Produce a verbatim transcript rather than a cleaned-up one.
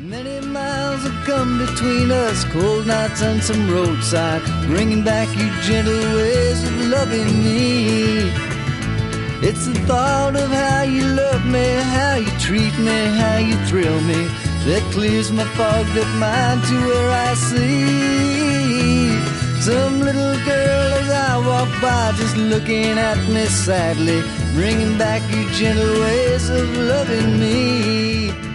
Many miles have come between us, cold nights and some roadside, bringing back your gentle ways of loving me. It's the thought of how you love me, how you treat me, how you thrill me, that clears my fogged up mind to where I see some little girl as I walk by, just looking at me sadly, bringing back your gentle ways of loving me.